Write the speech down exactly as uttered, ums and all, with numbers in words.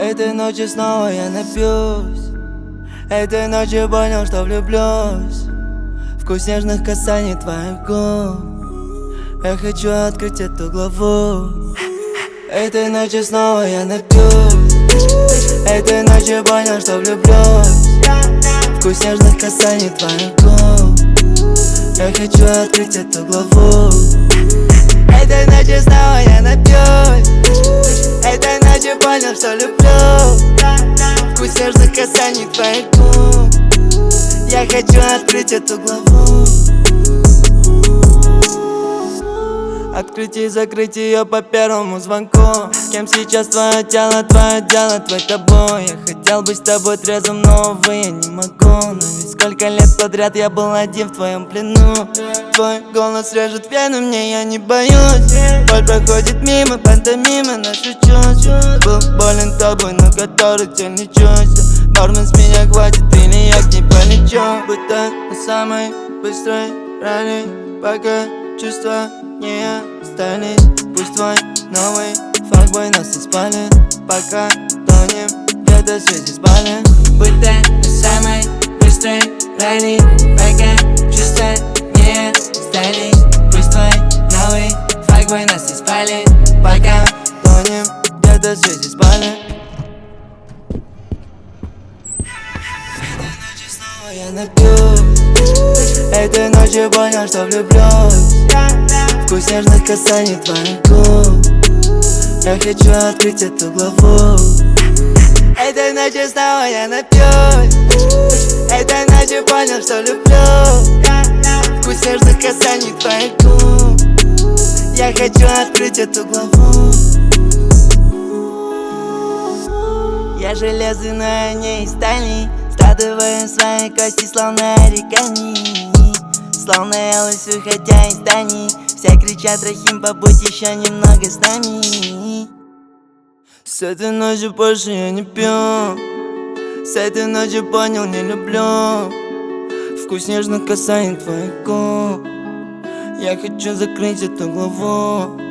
Этой ночью снова я напьюсь. Этой ночью понял, что влюблюсь. Вкус нежных касаний твоих губ. Я хочу открыть эту главу. Этой ночью снова я напьюсь. Этой ночью понял, что влюблюсь. Вкус нежных касаний твоих губ. Я хочу открыть эту главу. Этой ночью снова я напьюсь. Этой ночью понял, что люблю. Вкус нежных касаний твоих губ. Я хочу открыть эту главу. Открыть и закрыть ее по первому звонку. Кем сейчас твое тело, твое дело, твой тобой. Я хотел быть с тобой трезвым, но увы, я не могу. Но ведь сколько лет подряд я был один в твоем плену. Твой голос режет вены, мне я не боюсь. Боль проходит мимо, пантомимы наши чувства. Был болен тобой, но который тебе не чувствую. Бармен, с меня хватит или я к ней полечу. Будь так самой быстрой раны, пока чувства не остались. Пусть твой новый факбой нас и спалит, пока тонем где-то в свете спали. Будь ты самой быстрой рани, пока чувства не остались. Пусть твой новый факбой нас и спалит, пока тонем где-то в свете спали. Этой ночью снова я напьюсь. Этой ночью понял, что влюблюсь. Вкус нежных касаний твоих губ. Я хочу открыть эту главу. Этой ночью снова я напьюсь. Этой ночью понял, что люблю. Вкус нежных касаний твоих губ. Я хочу открыть эту главу. Я железный, но я не из стали. Складываю свои кости, словно оригами. Словно я лысый, хотя из зданий. Все кричат: Рахим, побудь еще немного с нами. С этой ночью больше я не пью. С этой ночью понял, не люблю. Вкус нежных касаний твоих губ. Я хочу закрыть эту главу.